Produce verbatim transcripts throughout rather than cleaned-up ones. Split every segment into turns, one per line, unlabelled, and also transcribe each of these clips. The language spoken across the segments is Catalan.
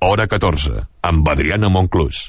hora catorze, amb Adriana Monclús.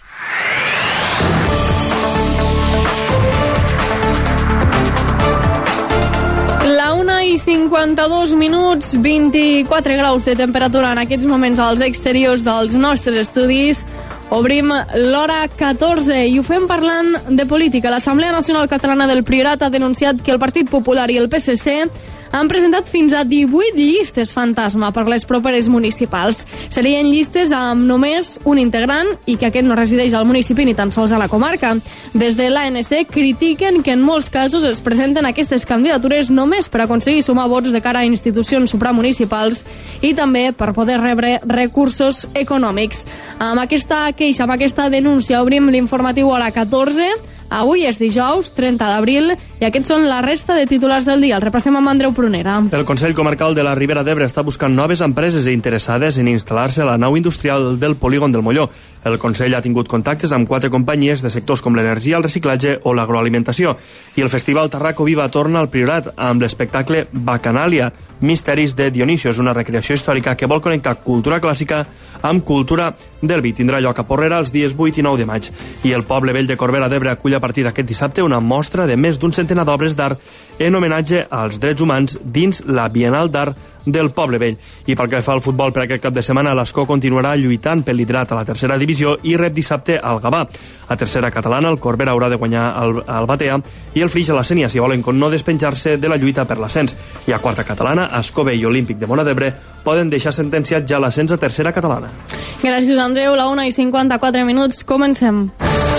La una i cinquanta-dos minuts, vint-i-quatre graus de temperatura en aquests moments als exteriors dels nostres estudis. Obrim l'hora catorze i ho fem parlant de política. L'Assemblea Nacional Catalana del Priorat ha denunciat que el Partit Popular i el P S C han presentat fins a divuit llistes fantasma per les properes municipals. Serien llistes amb només un integrant i que aquest no resideix al municipi ni tan sols a la comarca. Des de l'A N C critiquen que en molts casos es presenten aquestes candidatures només per aconseguir sumar vots de cara a institucions supramunicipals i també per poder rebre recursos econòmics. Amb aquesta queixa, amb aquesta denúncia, obrim l'informatiu a la catorze. Avui és dijous, trenta d'abril, i aquests són la resta de titulars del dia. El repassem amb Andreu Prunera.
El Consell Comarcal de la Ribera d'Ebre està buscant noves empreses interessades en instal·lar-se a la nau industrial del polígon del Molló. El Consell ha tingut contactes amb quatre companyies de sectors com l'energia, el reciclatge o l'agroalimentació. I el Festival Tarraco Viva torna al Priorat amb l'espectacle Bacanàlia, Misteris de Dionisio. És una recreació històrica que vol connectar cultura clàssica amb cultura del vi. Tindrà lloc a Porrera els dies vuit i nou de maig. I el Poble Vell de Corbera d'Ebre acull a partir d'aquest dissabte una mostra de més d'un centenar d'obres d'art en homenatge als drets humans dins la Bienal d'Art del Poble Vell. I pel que fa al futbol, per aquest cap de setmana l'Escó continuarà lluitant pel liderat a la tercera divisió i rep dissabte al Gavà. A tercera catalana el Corbera haurà de guanyar el, el Batea i el Flix a la Sénia si volen no despenjar-se de la lluita per l'ascens. I a quarta catalana, Escó B i Olímpic de Móra d'Ebre poden deixar sentenciat ja l'ascens a tercera catalana.
Gràcies, Andreu. La una i cinquanta-quatre minuts. Comencem.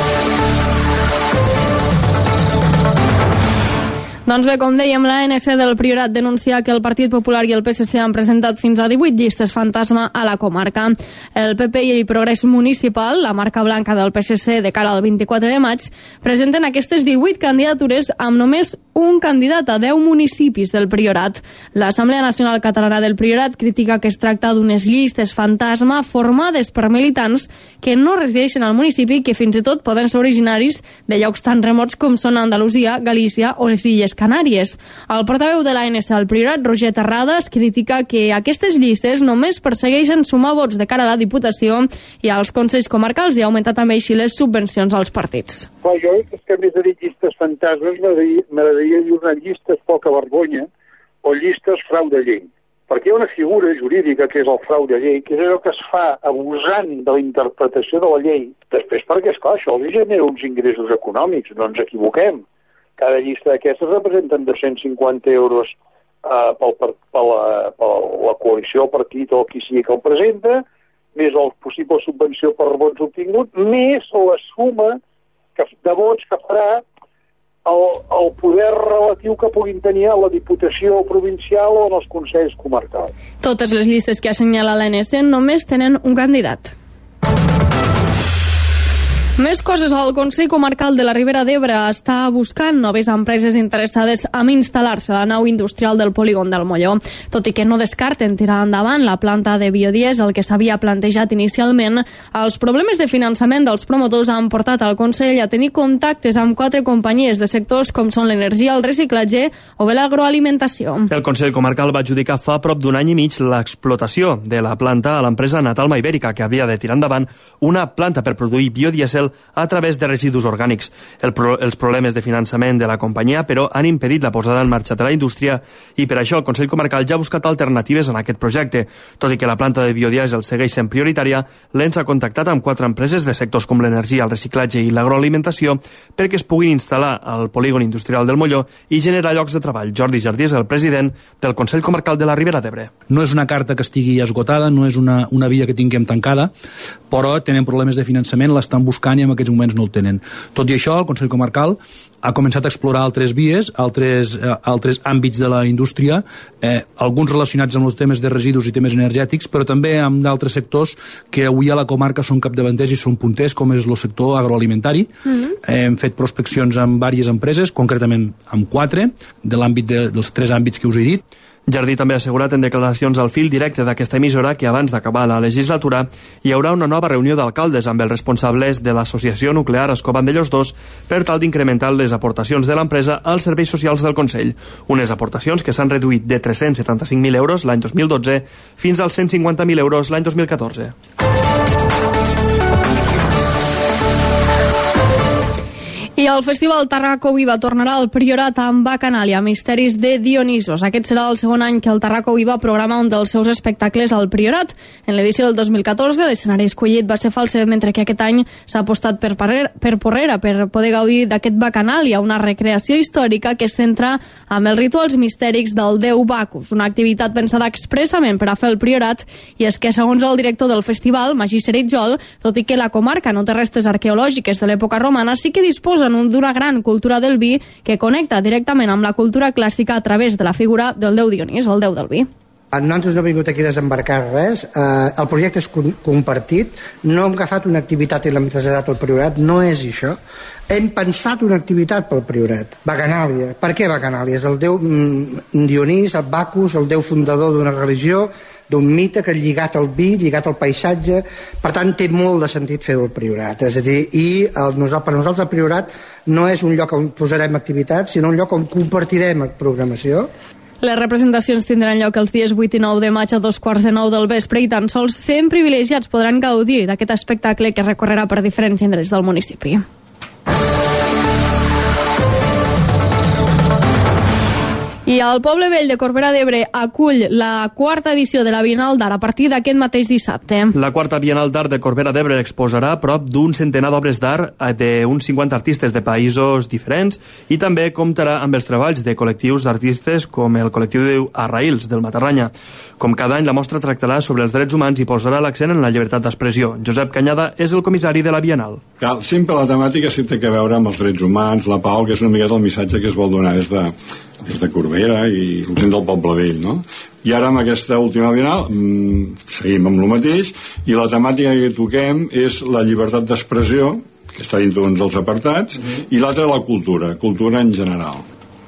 Doncs bé, com dèiem, l'A N C del Priorat denuncia que el Partit Popular i el P S C han presentat fins a divuit llistes fantasma a la comarca. El P P i el Progrés Municipal, la marca blanca del P S C de cara al vint-i-quatre de maig, presenten aquestes divuit candidatures amb només un candidat a deu municipis del Priorat. L'Assemblea Nacional Catalana del Priorat critica que es tracta d'unes llistes fantasma formades per militants que no resideixen al municipi i que fins i tot poden ser originaris de llocs tan remots com són Andalusia, Galícia o les Illes Canàries. El portaveu de l'A N C al Priorat, Roger Terrades, critica que aquestes llistes només persegueixen sumar vots de cara a la Diputació i als Consells Comarcals i augmentar també així les subvencions als partits.
Clar, jo és que a més de dir llistes fantasmes m'agradaria dir una llistes poca vergonya o llistes frau de llei. Perquè hi ha una figura jurídica que és el frau de llei, que és allò que es fa abusant de la interpretació de la llei. Després, perquè, esclar, això els genera uns ingressos econòmics, no ens equivoquem. Cada llista d'aquestes representen dos-cents cinquanta euros eh, pel, per, per, la, per la coalició, el partit o qui sigui que el presenta, més la possible subvenció per vots obtinguts, més la suma que, de vots que farà el, el poder relatiu que puguin tenir a la Diputació provincial o en els Consells Comarcals.
Totes les llistes que assenyala l'A N C només tenen un candidat. Més coses. El Consell Comarcal de la Ribera d'Ebre està buscant noves empreses interessades en instal·lar-se a la nau industrial del polígon del Molló. Tot i que no descarten tirar endavant la planta de biodièsel que s'havia plantejat inicialment, els problemes de finançament dels promotors han portat al Consell a tenir contactes amb quatre companyies de sectors com són l'energia, el reciclatge o bé l'agroalimentació.
El Consell Comarcal va adjudicar fa prop d'un any i mig l'explotació de la planta a l'empresa Natalma Ibèrica, que havia de tirar endavant una planta per produir biodièsel a través de residus orgànics. El pro, els problemes de finançament de la companyia, però, han impedit la posada en marxa de la indústria i per això el Consell Comarcal ja ha buscat alternatives en aquest projecte. Tot i que la planta de biodièsel segueix sent prioritària, l'E N S ha contactat amb quatre empreses de sectors com l'energia, el reciclatge i l'agroalimentació perquè es puguin instal·lar al polígon industrial del Molló i generar llocs de treball. Jordi Jardí és el president del Consell Comarcal de la Ribera d'Ebre.
No és una carta que estigui esgotada, no és una, una via que tinguem tancada, però tenen problemes de finançament, l'estan buscant i en aquests moments no el tenen. Tot i això, el Consell Comarcal ha començat a explorar altres vies, altres, eh, altres àmbits de la indústria, eh, alguns relacionats amb els temes de residus i temes energètics, però també amb d'altres sectors que avui a la comarca són capdavanters i són punters, com és el sector agroalimentari. Mm-hmm. eh, hem fet prospeccions amb diverses empreses, concretament amb quatre, de l'àmbit de, dels tres àmbits que us he dit.
Jardí també ha assegurat en declaracions al fil directe d'aquesta emissora que abans d'acabar la legislatura hi haurà una nova reunió d'alcaldes amb els responsables de l'Associació Nuclear Ascó-Vandellòs dos per tal d'incrementar les aportacions de l'empresa als serveis socials del Consell. Unes aportacions que s'han reduït de tres-cents setanta-cinc mil euros l'any dos mil dotze fins als cent cinquanta mil euros l'any dos mil catorze.
I el Festival Tarraco Viva tornarà al Priorat amb Bacanàlia, Misteris de Dionisos. Aquest serà el segon any que el Tarraco Viva programa un dels seus espectacles al Priorat. En l'edició del dos mil catorze, l'escenari escollit va ser Falset, mentre que aquest any s'ha apostat per, Parrera, per Porrera per poder gaudir d'aquest Bacanàlia, una recreació històrica que es centra amb els rituals mistèrics del déu Bacus, una activitat pensada expressament per a fer el Priorat, i és que, segons el director del festival, Magí Seritjol, tot i que la comarca no té restes arqueològiques de l'època romana, sí que disposa d'una gran cultura del vi que connecta directament amb la cultura clàssica a través de la figura del déu Dionís, el déu del vi.
Nosaltres no hem vingut aquí a desembarcar res, eh, el projecte és compartit, no hem agafat una activitat i l'hem traslladat al Priorat, no és això. Hem pensat una activitat pel Priorat, Bacanàlia. Per què Bacanàlia? És el déu Dionís, el Bacus, el déu fundador d'una religió, d'un mite que ha lligat al vi, lligat al paisatge, per tant té molt de sentit fer-ho al Priorat. És a dir, i el, per nosaltres el Priorat no és un lloc on posarem activitats, sinó un lloc on compartirem programació.
Les representacions tindran lloc els dies vuit i nou de maig a dos quarts de nou del vespre i tan sols cent privilegiats podran gaudir d'aquest espectacle que recorrerà per diferents indrets del municipi. I el Poble Vell de Corbera d'Ebre acull la quarta edició de la Bienal d'Art a partir d'aquest mateix dissabte.
La quarta Bienal d'Art de Corbera d'Ebre exposarà prop d'un centenar d'obres d'art d'uns cinquanta artistes de països diferents i també comptarà amb els treballs de col·lectius d'artistes com el col·lectiu Arraïls del Matarranya. Com cada any, la mostra tractarà sobre els drets humans i posarà l'accent en la llibertat d'expressió. Josep Canyada és el comissari de la Bienal.
Cal, sempre la temàtica sí té que veure amb els drets humans, la pau, que és una miqueta el missatge que es vol donar des de des de Corbera i gent del Poble Vell, no? I ara amb aquesta última Bienal mmm, seguim amb el mateix i la temàtica que toquem és la llibertat d'expressió, que està dintre d'un dels apartats, uh-huh. i l'altra la cultura, cultura en general.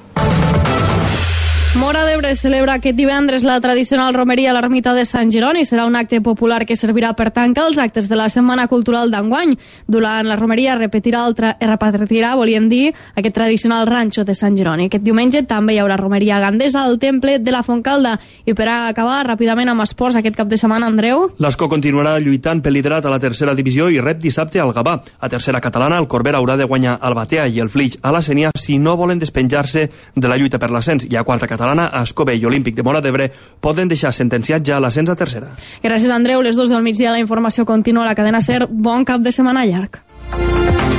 Móra d'Ebre celebra aquest divendres la tradicional romeria a l'ermita de Sant Jeroni. Serà un acte popular que servirà per tancar els actes de la Setmana Cultural d'enguany. Durant la romeria repetirà, el tra... repetirà, volíem dir, aquest tradicional ranxo de Sant Jeroni. Aquest diumenge també hi haurà romeria gandesa al temple de la Fontcalda. I per acabar ràpidament amb esports aquest cap de setmana, Andreu.
L'Escó continuarà lluitant pel liderat a la tercera divisió i rep dissabte al Gavà. A tercera catalana, el Corbera haurà de guanyar el Batea i el Flix a la Sénia si no volen despenjar-se de la lluita per l'ascens. I a quarta catalana, Escó i Olímpic de Móra d'Ebre poden deixar sentenciat ja l'ascens a tercera.
Gràcies, Andreu. Les dues del migdia la informació continua a la cadena SER. Bon cap de setmana llarg.